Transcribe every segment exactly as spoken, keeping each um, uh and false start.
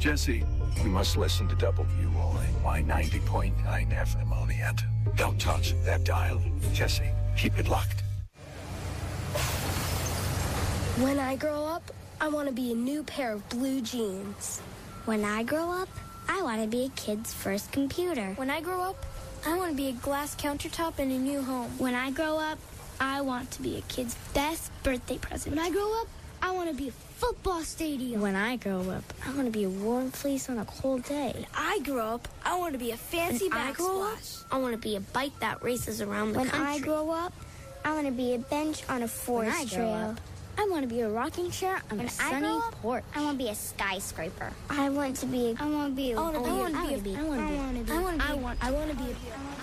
Jesse, you must listen to W O N Y ninety point nine F M Oneonta. Don't touch that dial. Jesse, keep it locked. When I grow up, I want to be a new pair of blue jeans. When I grow up, I want to be a kid's first computer. When I grow up, I want to be a glass countertop in a new home. When I grow up, I want to be a kid's best birthday present. When I grow up, I want to be a football stadium. When I grow up, I want to be a warm fleece on a cold day. When I grow up, I want to be a fancy when backsplash. I, I want to be a bike that races around the when country. When I grow up, I want to be a bench on a forest when I trail. Grow up, I want to be a rocking chair on when a sunny I grow up, porch. I want to be a skyscraper. I want to be. A, I want to be. A, I want to be. I want to be. I want to be. I want to be. I want. I want to be.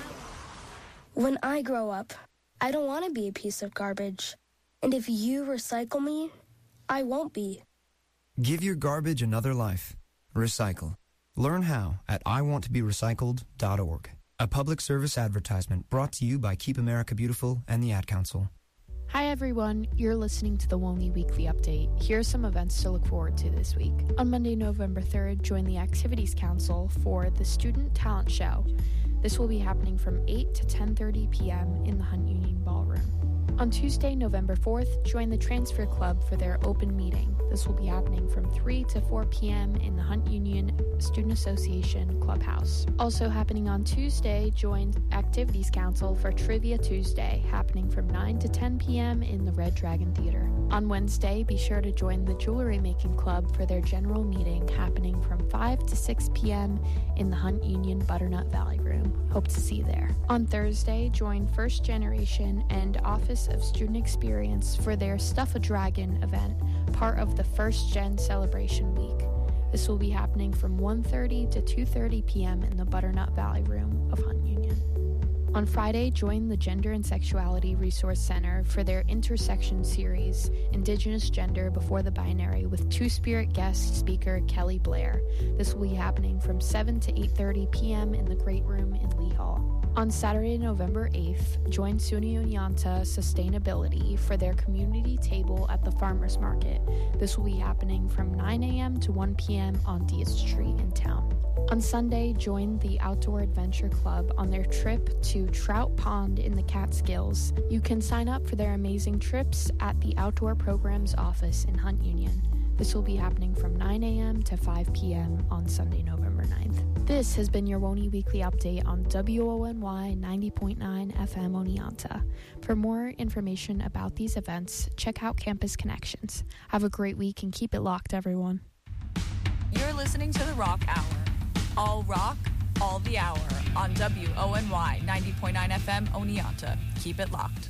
When I grow up, I don't want to be a piece of garbage. And if you recycle me, I won't be. Give your garbage another life. Recycle. Learn how at I want to be recycled dot org. A public service advertisement brought to you by Keep America Beautiful and the Ad Council. Hi everyone, you're listening to the W O N Y Weekly Update. Here are some events to look forward to this week. On Monday, November third, join the Activities Council for the Student Talent Show. This will be happening from eight to ten thirty p.m. in the Hunt Union Ballroom. On Tuesday, November fourth, join the Transfer Club for their open meeting. This will be happening from three to four p.m. in the Hunt Union Student Association Clubhouse. Also happening on Tuesday, join Activities Council for Trivia Tuesday, happening from nine to ten p.m. in the Red Dragon Theater. On Wednesday, be sure to join the Jewelry Making Club for their general meeting, happening from five to six p.m. in the Hunt Union Butternut Valley Room. Hope to see you there. On Thursday, join First Generation and Office of Student Experience for their Stuff a Dragon event, part of the First Gen Celebration Week. This will be happening from one thirty to two thirty p.m. in the Butternut Valley Room of Hunt Union. On Friday, join the Gender and Sexuality Resource Center for their Intersection series, Indigenous Gender Before the Binary, with Two-Spirit guest speaker Kelly Blair. This will be happening from seven to eight thirty p.m. in the Great Room in Lee Hall. On Saturday, November eighth, join SUNY Oneonta Sustainability for their community table at the Farmers Market. This will be happening from nine a.m. to one p.m. on Diaz Street in town. On Sunday, join the Outdoor Adventure Club on their trip to Trout Pond in the Catskills. You can sign up for their amazing trips at the Outdoor Programs office in Hunt Union. This will be happening from nine a.m. to five p.m. on Sunday, November ninth. This has been your W O N Y Weekly Update on W O N Y ninety point nine F M Oneonta. For more information about these events, check out Campus Connections. Have a great week and keep it locked, everyone. You're listening to The Rock Hour. All rock, all the hour on W O N Y ninety point nine F M Oneonta. Keep it locked.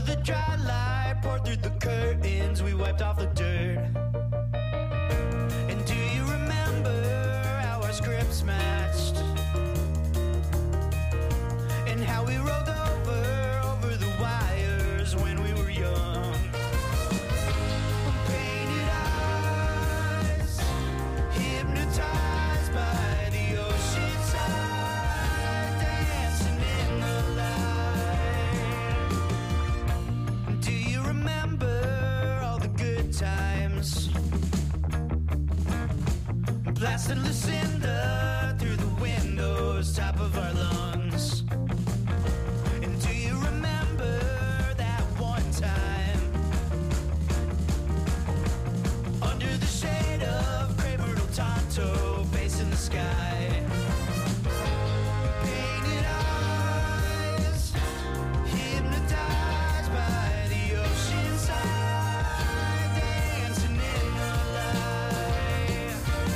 the dry light poured through the curtains, we wiped off the dirt. And do you remember how our scripts matched? And how we rolled over, over the wires when we were young. Painted eyes, hypnotized by the ocean side, dancing in the light. Do you remember all the good times? Blasting Lucinda through the windows, top of our lungs. And do you remember that one time under the shade of Grey Myrtle Tonto, facing the sky? Painted eyes, hypnotized by the ocean side, dancing in the light.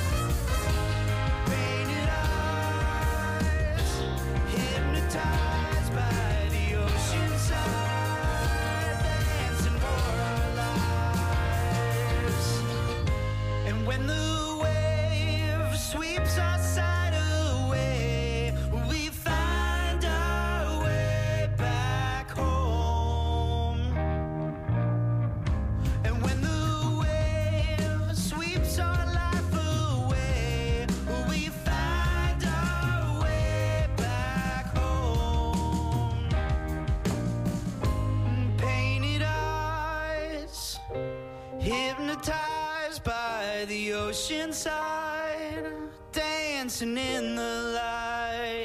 Painted eyes, hypnotized by the ocean side, dancing for our lives. And when the wave sweeps our side away, we find our way back home. And when the wave sweeps our life away, we find our way back home. Painted eyes, hypnotized by the ocean side, dancing in the light.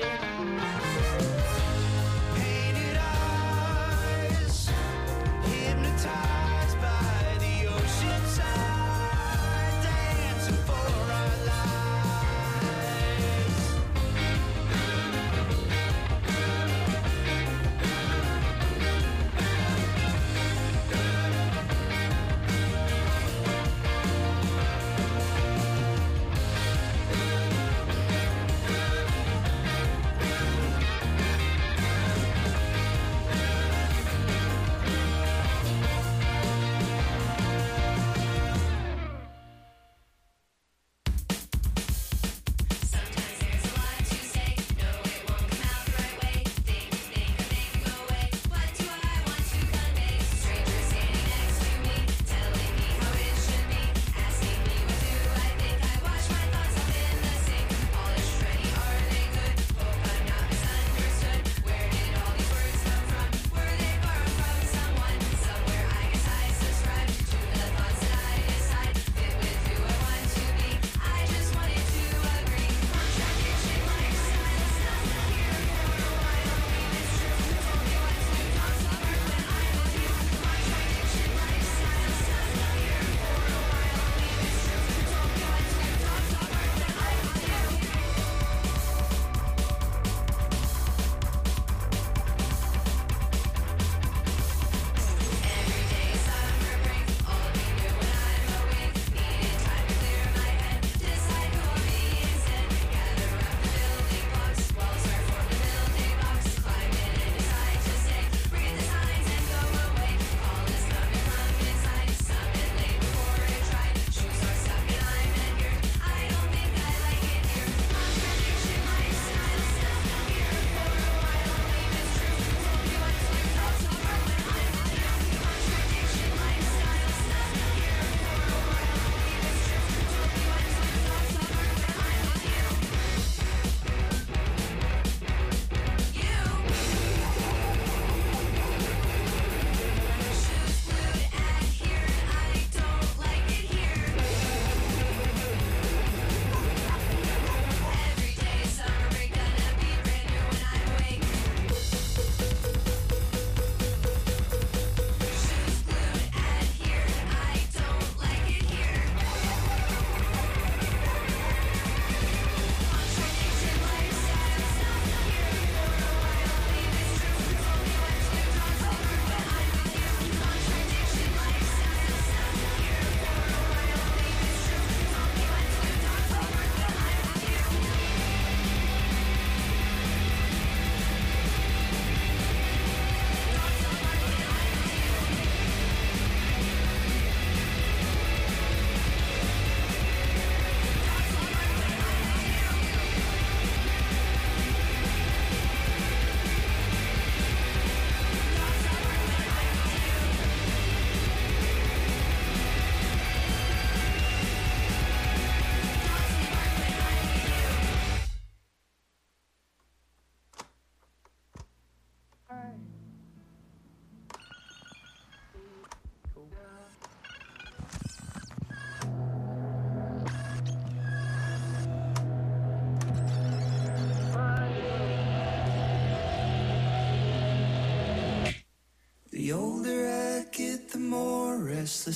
Painted eyes, hypnotized by the ocean side, dancing for our lives.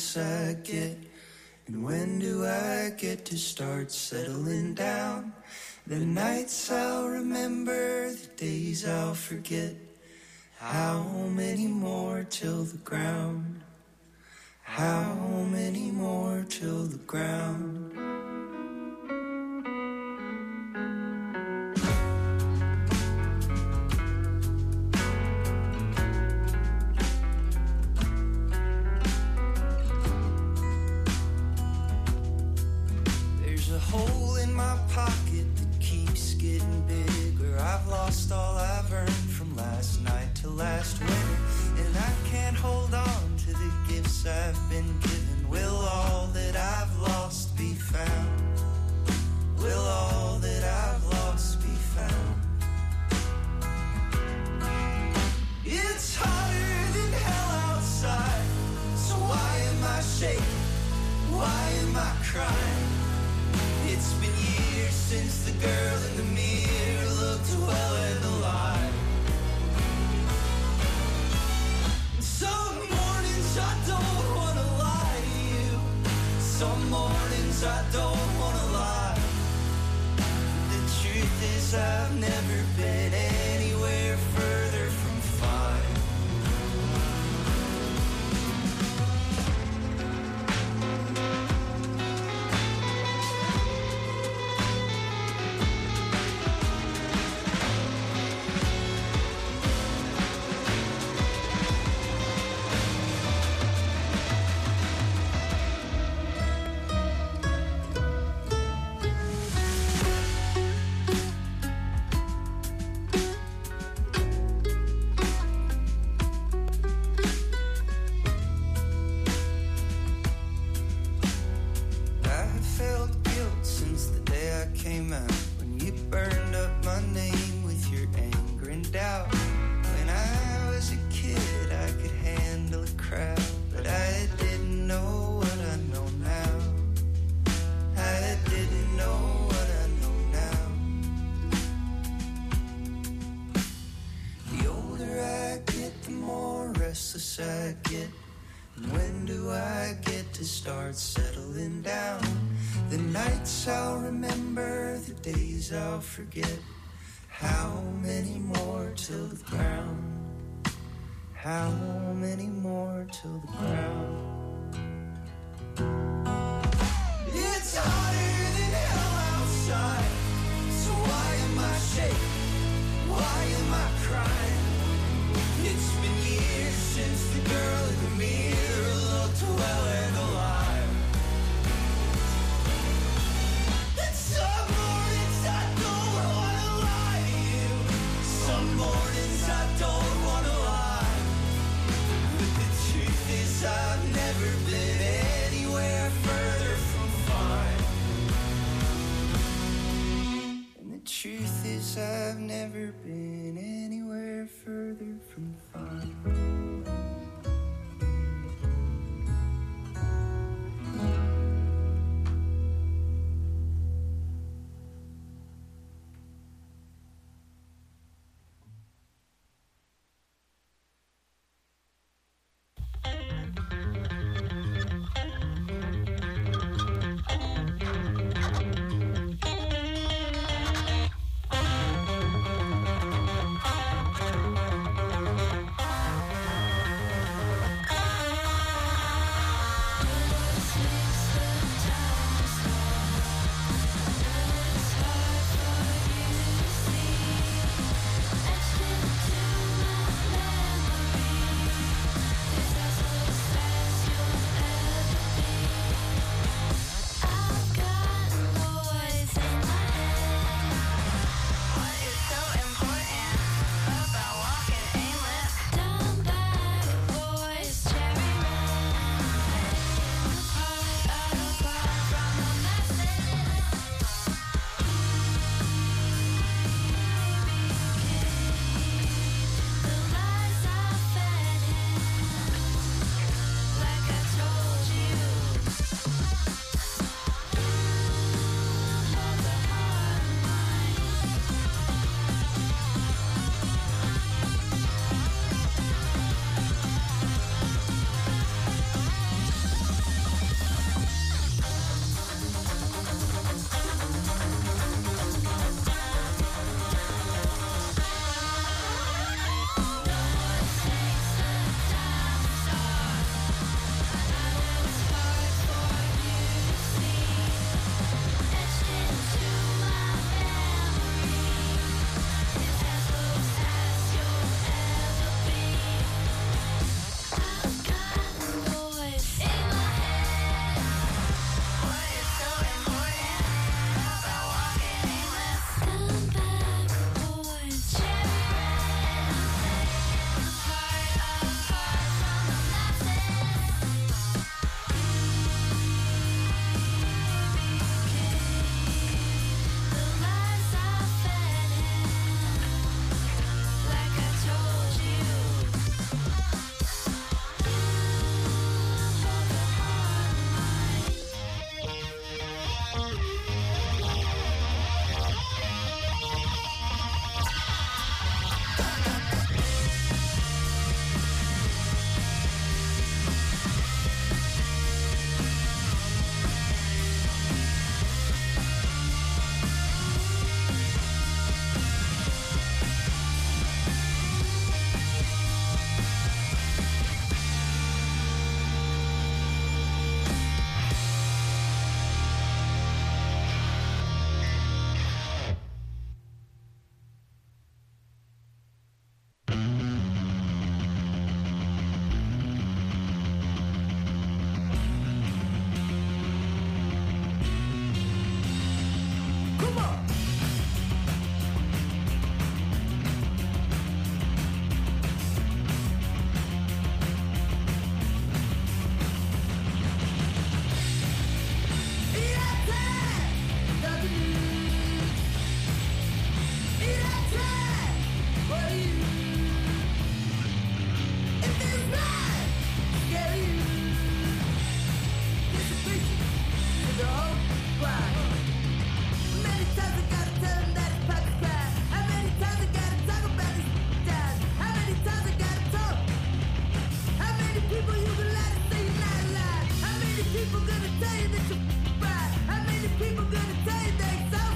restless I get? And when do I get to start settling down? The nights I'll remember, the days I'll forget. How many more till the ground? How many more till the ground? There's a hole in my pocket that keeps getting bigger. I've lost all I've earned from last night to last winter, and I can't hold on to the gifts I've been given. Will all that I've lost be found? Will all that I've lost be found? It's hotter than hell outside, so why am I shaking? Why am I crying? It's been years since the girl in the mirror looked well and alive. Some mornings I don't wanna lie to you. Some mornings I don't wanna lie. The truth is I've never been anywhere further from fine. Came out when you burned up my name with your anger and doubt. When I was a kid I could handle a crowd, but I didn't know what I know now. I didn't know what I know now. The older I get, the more restless I get. And when do I get to start settling down? The nights I'll remember, the days I'll forget. How many more till the ground? How many more till the ground? It's hotter than hell outside, so why am I shaking? Why am I crying? It's been years since the girl in the mirror looked well and alive. Some mornings I don't wanna lie to you. Some mornings I don't wanna lie. But the truth is I've never been anywhere further from fine. And the truth is I've never been anywhere further from fine. People gonna tell you that you're right. How many people gonna tell you they so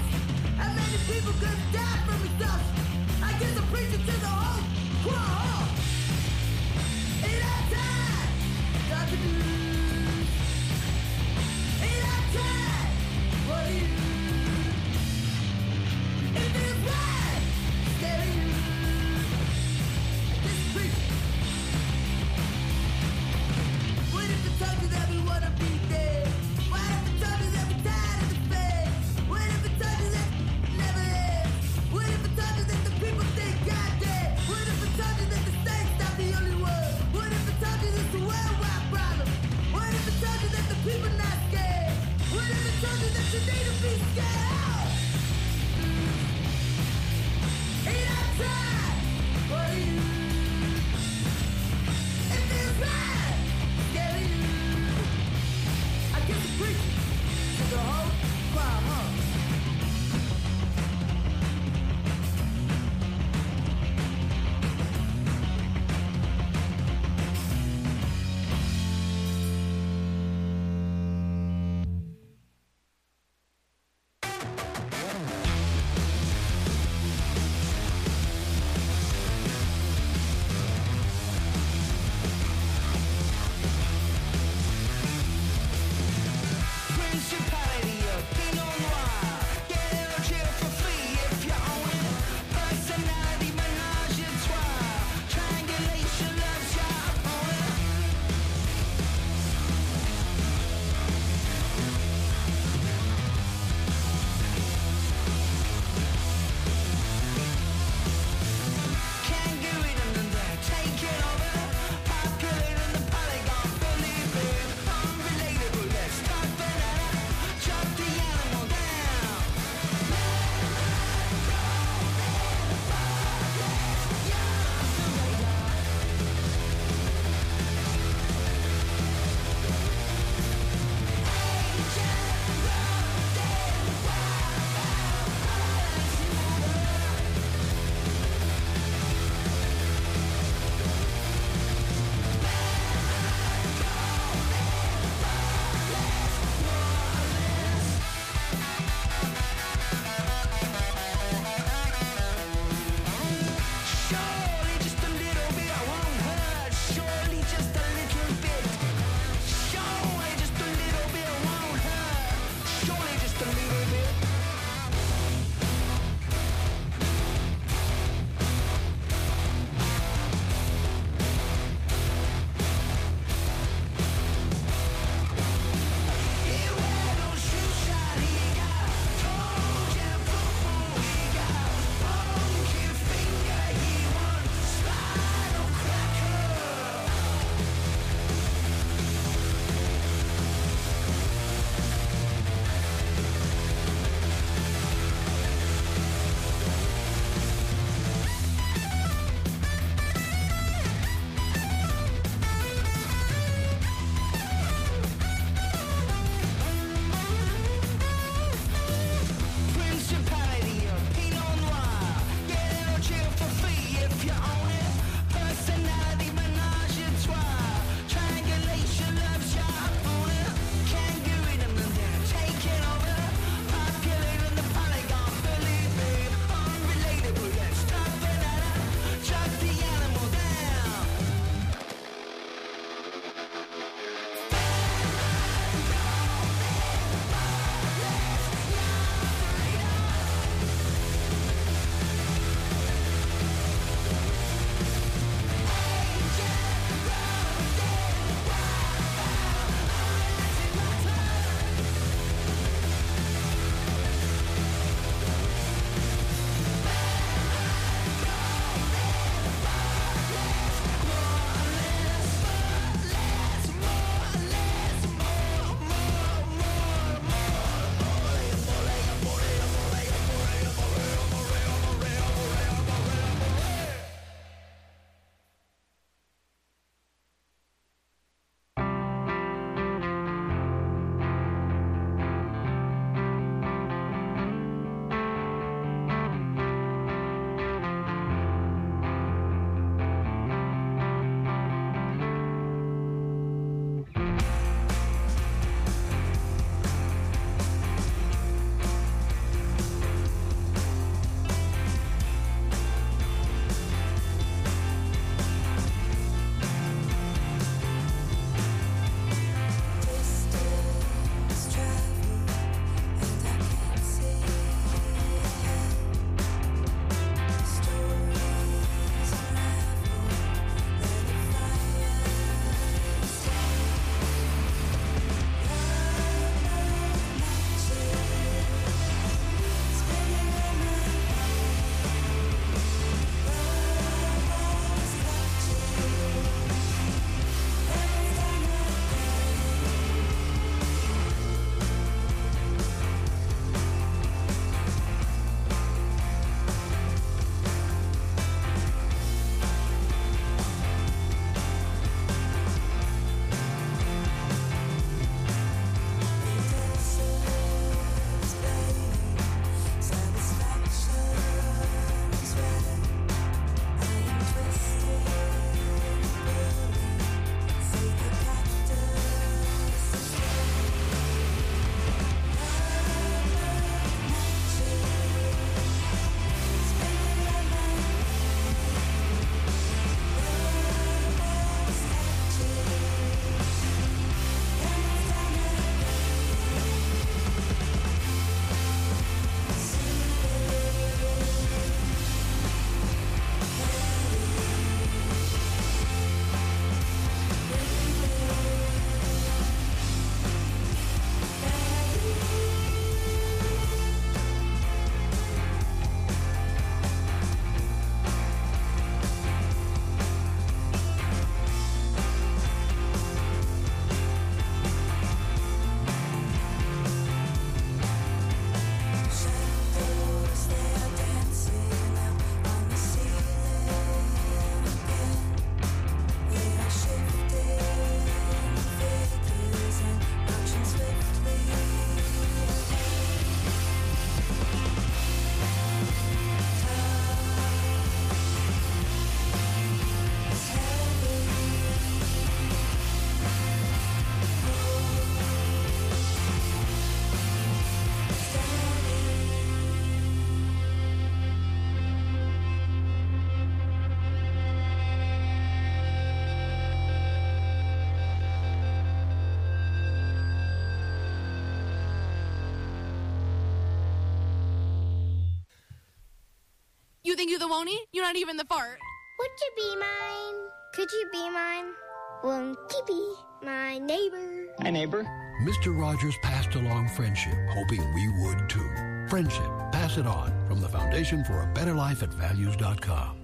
You think you're the Woney? You're not even the fart. Would you be mine? Could you be mine? Won't you be my neighbor? Hi, neighbor. Mister Rogers passed along friendship, hoping we would too. Friendship. Pass it on. From the Foundation for a Better Life at values dot com.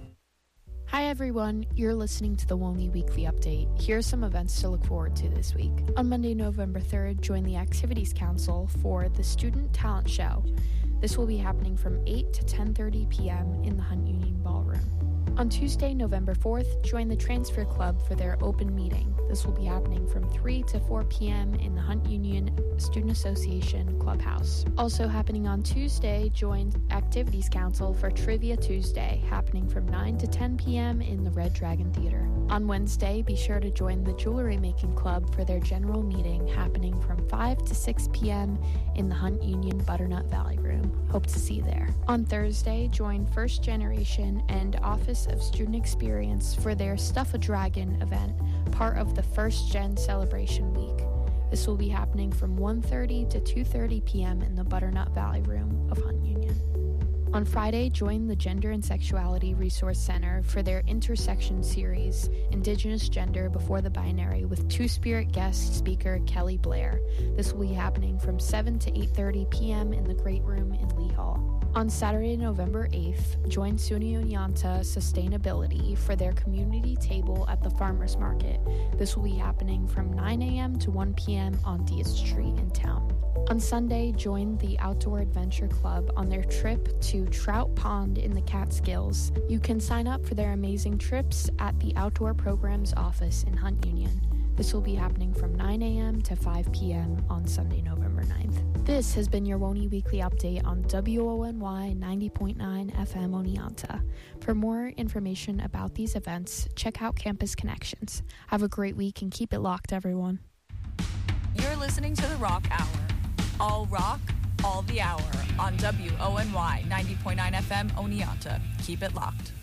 Hi everyone, you're listening to the Woney Weekly Update. Here are some events to look forward to this week. On Monday, November third, join the Activities Council for the Student Talent Show. This will be happening from eight to ten thirty p.m. in the Hunt Union Ballroom. On Tuesday, November fourth, join the Transfer Club for their open meeting. This will be happening from three to four p.m. in the Hunt Union Student Association Clubhouse. Also happening on Tuesday, join Activities Council for Trivia Tuesday, happening from nine to ten p.m. in the Red Dragon Theater. On Wednesday, be sure to join the Jewelry Making Club for their general meeting, happening from five to six p.m. in the Hunt Union Butternut Valley Room. Hope to see you there. On Thursday, join First Generation and Office of Student Experience for their Stuff a Dragon event, part of the First Gen Celebration Week. This will be happening from one thirty to two thirty p.m. in the Butternut Valley Room of Hunt Union. On Friday, join the Gender and Sexuality Resource Center for their Intersection series, Indigenous Gender Before the Binary, with Two-Spirit guest speaker Kelly Blair. This will be happening from seven to eight thirty p.m. in the Great Room in Lee Hall. On Saturday, November eighth, join SUNY Oneonta Sustainability for their community table at the Farmers Market. This will be happening from nine a.m. to one p.m. on Diaz Street in town. On Sunday, join the Outdoor Adventure Club on their trip to Trout Pond in the Catskills. You can sign up for their amazing trips at the Outdoor Programs office in Hunt Union. This will be happening from nine a.m. to five p.m. on Sunday, November ninth. This has been your Woney Weekly Update on W O N Y ninety point nine F M Oneonta. For more information about these events, check out Campus Connections. Have a great week and keep it locked, everyone. You're listening to The Rock Hour. All rock, all the hour on W O N Y ninety point nine F M Oneonta. Keep it locked.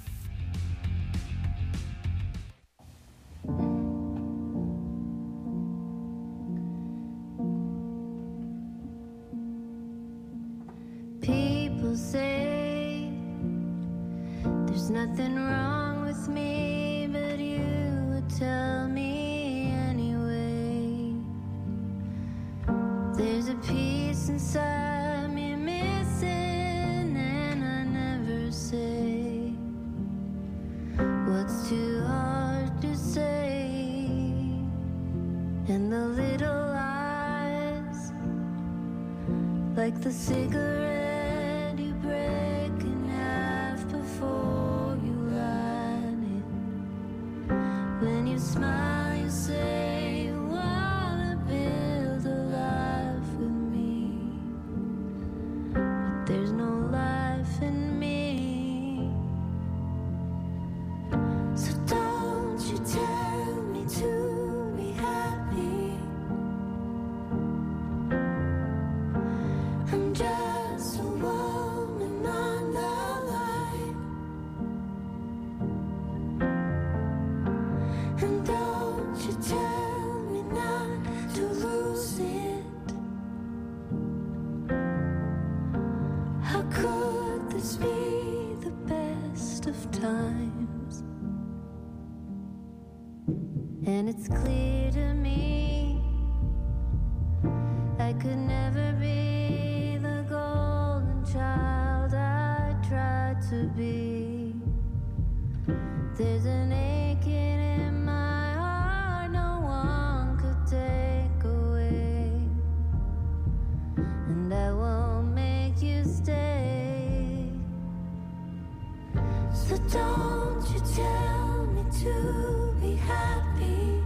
People say there's nothing wrong with me, but you would tell me anyway. There's a piece inside me missing, and I never say what's too hard to say. And the little eyes, like the cigarette you break in half before you light it. When you smile, you say you wanna build a life with me, but there's no life in me. So don't you tell me to be happy. I'm just a woman on the line, and don't you tell me not to lose it. How could this be the best of times? And it's clear to me I could never be the golden child I tried to be. There's an aching in my heart no one could take away, and I won't make you stay. So don't you tell me to be happy.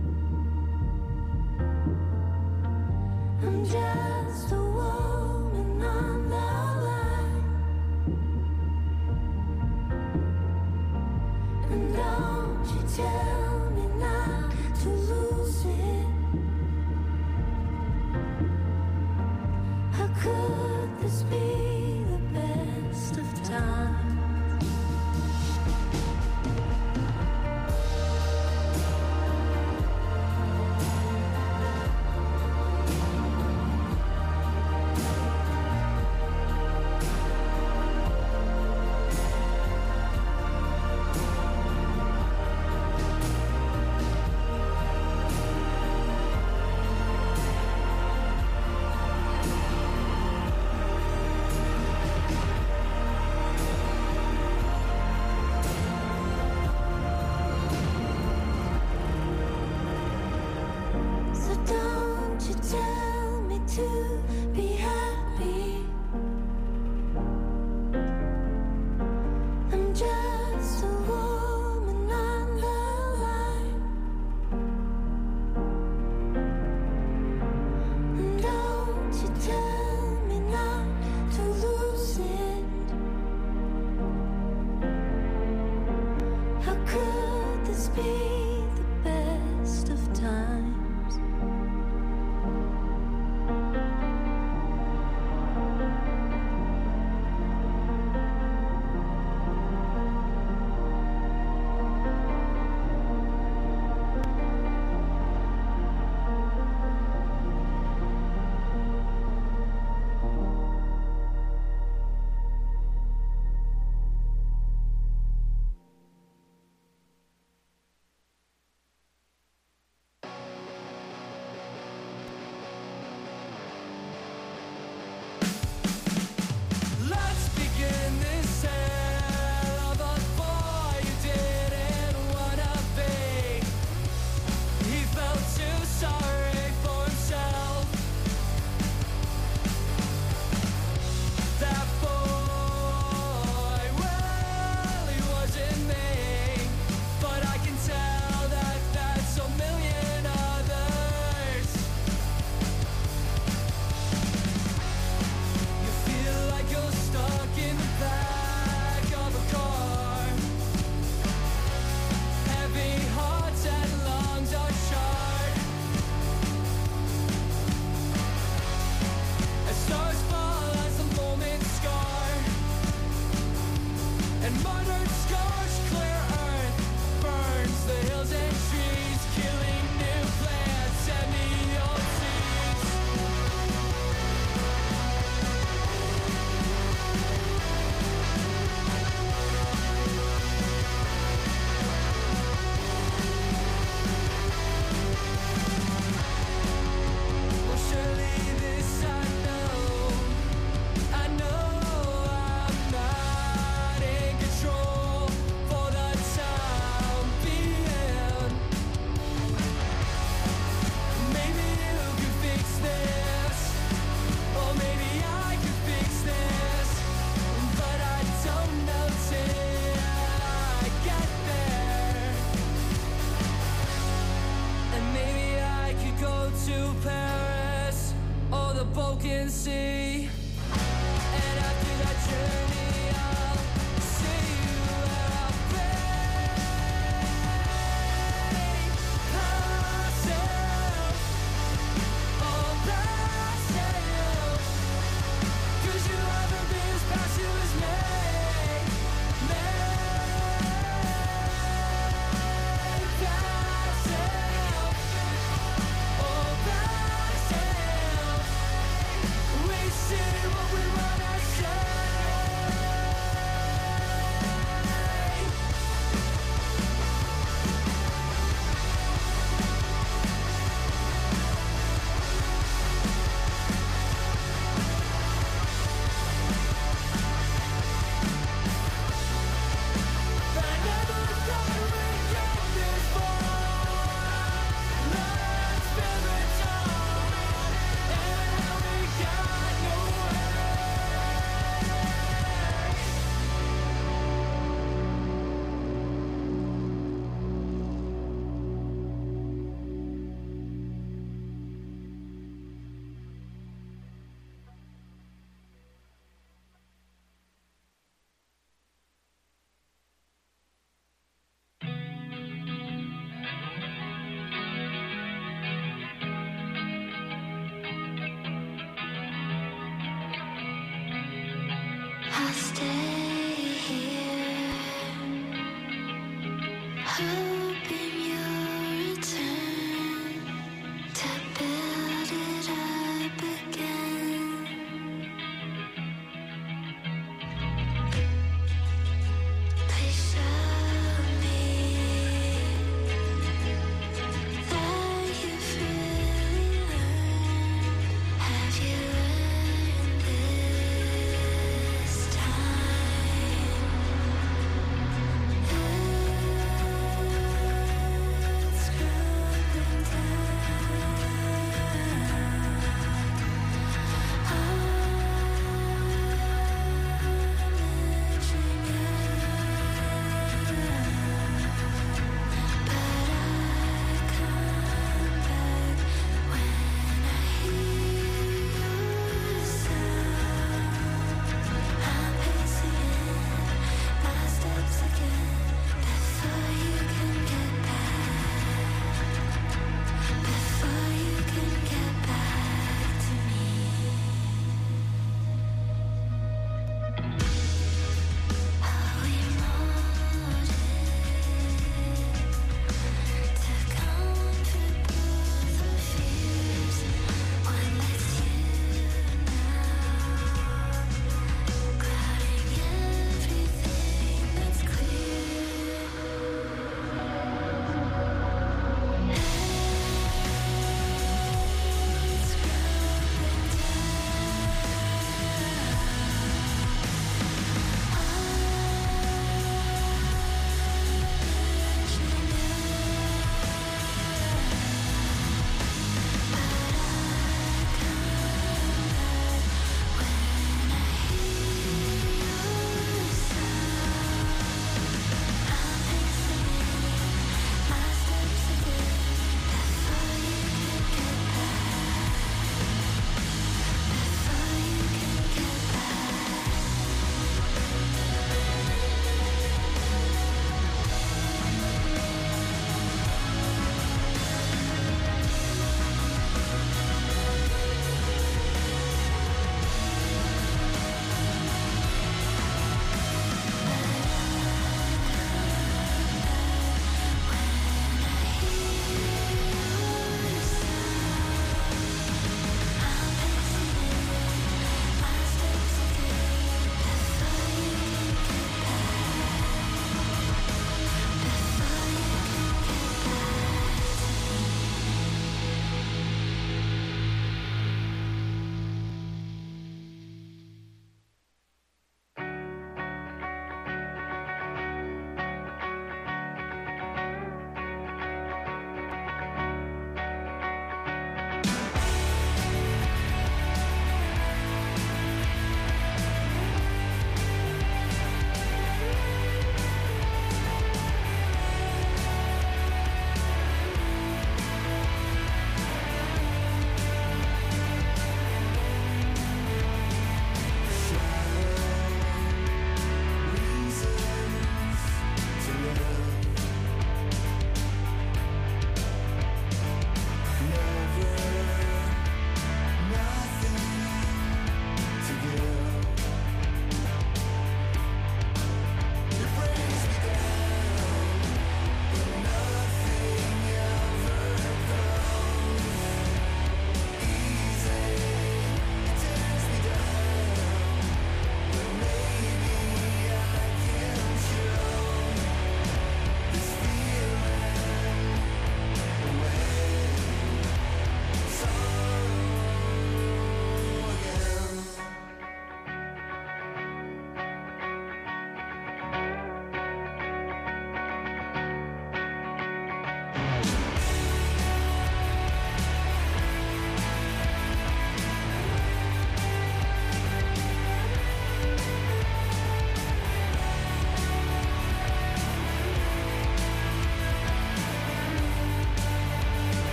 I'm just a woman on the line, and don't you tell me not to lose it. How could this be the best of times? see. And after that journey, I'll see you where I'll pray myself, all myself. Cause you'll never be as passive as me, me. Myself, all myself. We say what we wanna say. I never thought we'd get this far. Love's favorite song, and how we got nowhere. I'll stay here, hoping you'll return to build it up again. Please show me that you've really learned. Have you learned this time?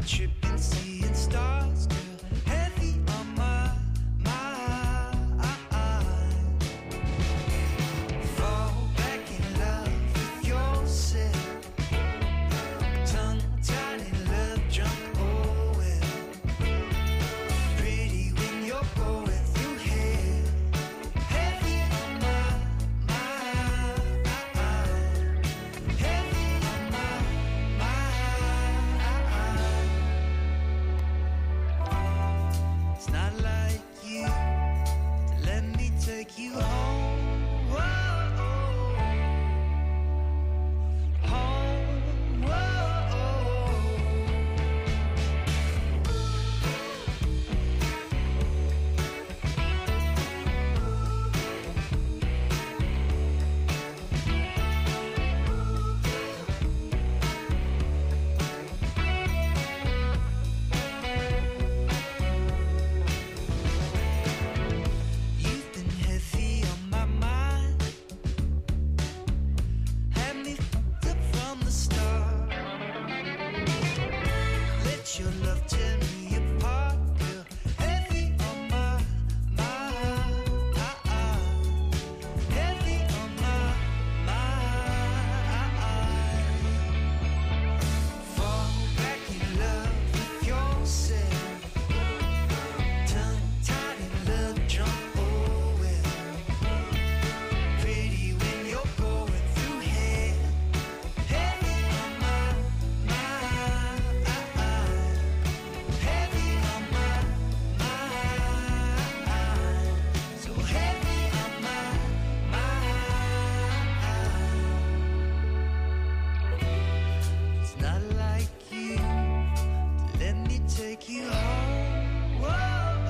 tripping, seeing stars, girl, heavy on my mind. Fall back in love with yourself, tongue-tied in love, drunk, oh well. Pretty when you're going through hell, heavy on my mind, heavy on my mind. It's not like you to let me take you home. Whoa, home, whoa. You've been heavy on my mind, had me fucked up from the start. Let your love tear me apart, girl, heavy on my mind, heavy on my mind. Fall back in love with yourself, tongue-tied in love, drunk, oh well. Pretty when you're going through hell, heavy on my mind, heavy on my mind, so heavy on my mind. It's not like you to let me take you home. Whoa.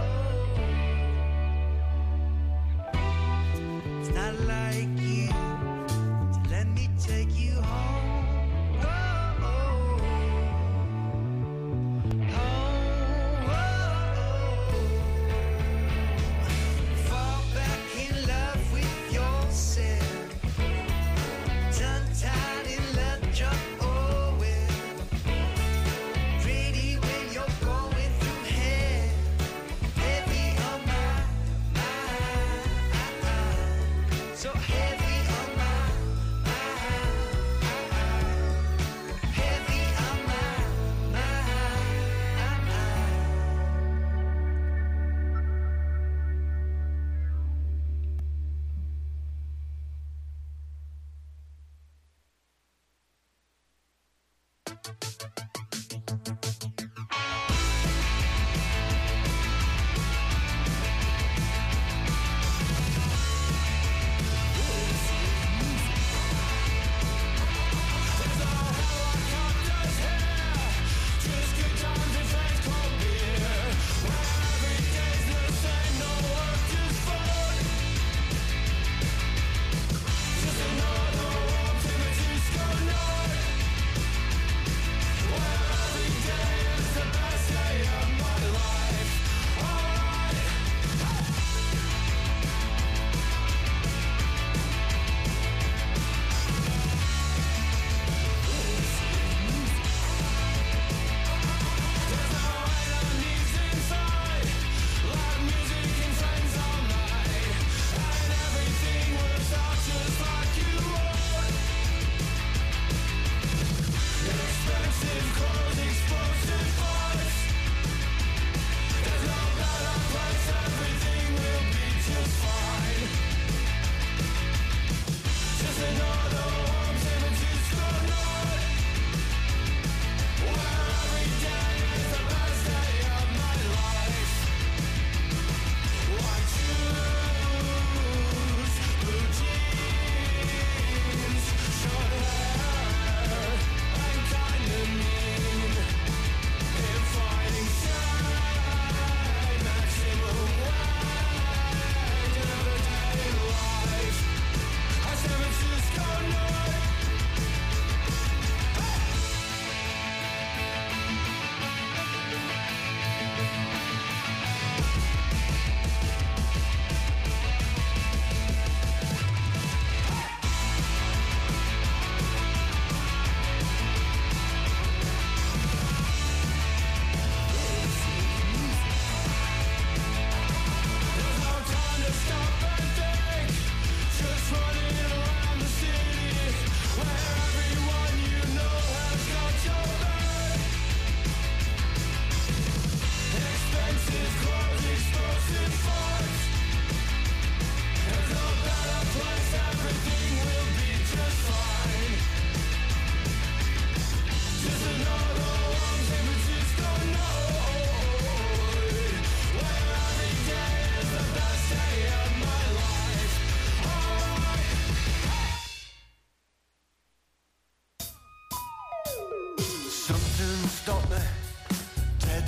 It's not like you to let me take you home. Whoa. Home. Whoa. Fall back in love with yourself, tongue-tied in love, drunk, oh well. Pretty when you're going through hell, heavy on my mind, so heavy on my mind, heavy on my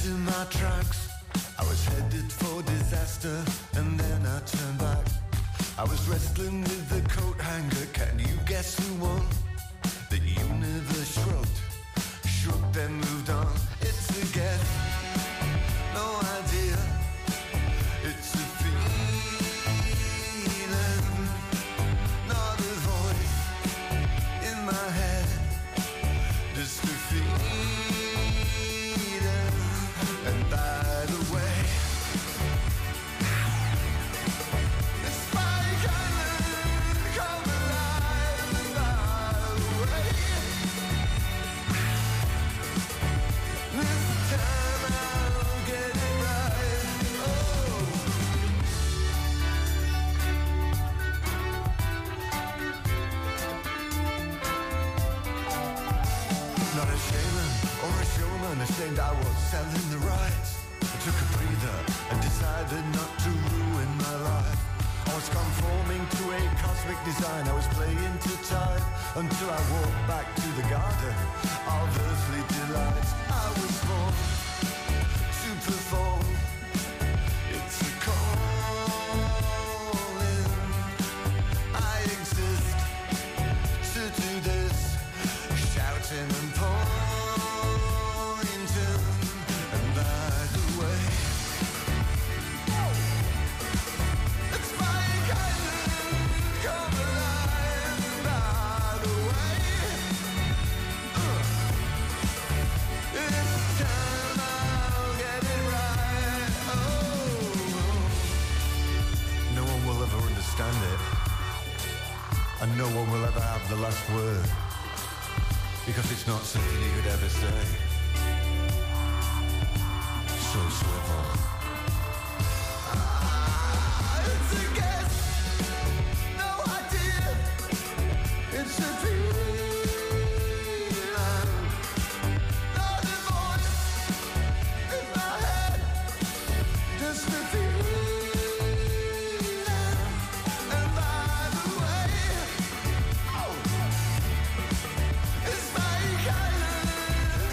in my tracks. I was headed for disaster, and then I turned back. I was wrestling with the coat hanger. Can you guess who won? The universe shrugged, shook, then moved on. It's a guess, no idea. It's a feeling, not a voice in my head. Just a feeling. And by the way, it's Spike Island, come alive. And by the way, this time I'll get it right. Oh, not a shaman or a showman, ashamed I was selling the rights. I took a breather and decided not to ruin my life. I was conforming to a cosmic design. I was playing to time until I walked back to the garden of earthly delights. I was born to perform. It's a calling. I exist to do this, shouting and pointing. And by the way, it's Spike Island, come alive. And by the way, uh, this time I'll get it right. Oh, no one will ever understand it, and no one will ever have the last word, because it's not something you could ever say. So swivel. Ah, it's a guess, no idea. It's a feeling, not a voice in my head. Just a feeling. And by the way, oh, it's Spike Island.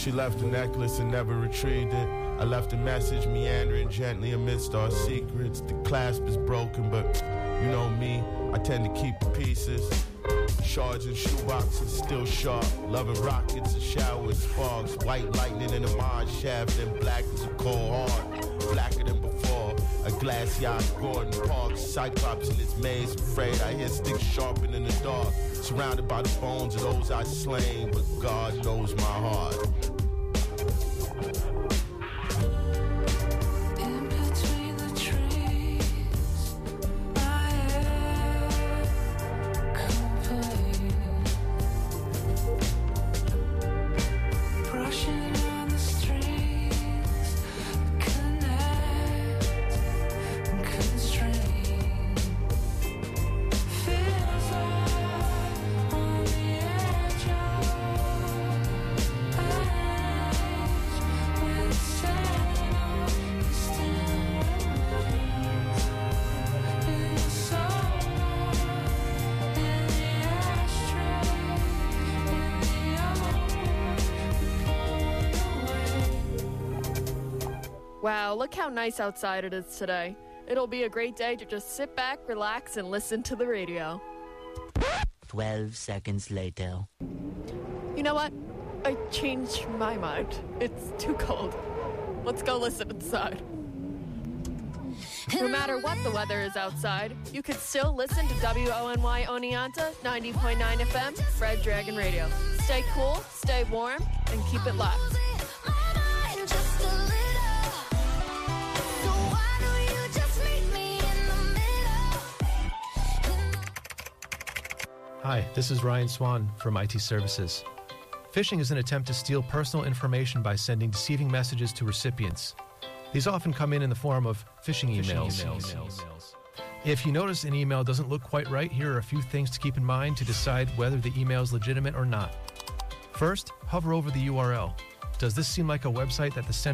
She left the necklace and never retrieved it. I left a message meandering gently amidst our secrets. The clasp is broken, but you know me, I tend to keep the pieces. Shards and shoeboxes still sharp. Loving rockets and showers, sparks. White lightning in a mine shaft, and black as a cold heart. Blacker than before. A glass yacht, Gordon Park. Cyclops in its maze, afraid I hear sticks sharpened in the dark. Surrounded by the bones of those I slain, but God knows my heart. Wow, look how nice outside it is today. It'll be a great day to just sit back, relax, and listen to the radio. Twelve seconds later. You know what? I changed my mind. It's too cold. Let's go listen inside. No matter what the weather is outside, you could still listen to W O N Y Oneonta ninety point nine F M, Red Dragon Radio. Stay cool, stay warm, and keep it locked. Hi, this is Ryan Swan from I T Services. Phishing is an attempt to steal personal information by sending deceiving messages to recipients. These often come in in the form of phishing emails. Phishing emails. emails. If you notice an email doesn't look quite right, here are a few things to keep in mind to decide whether the email is legitimate or not. First, hover over the U R L. Does this seem like a website that the sender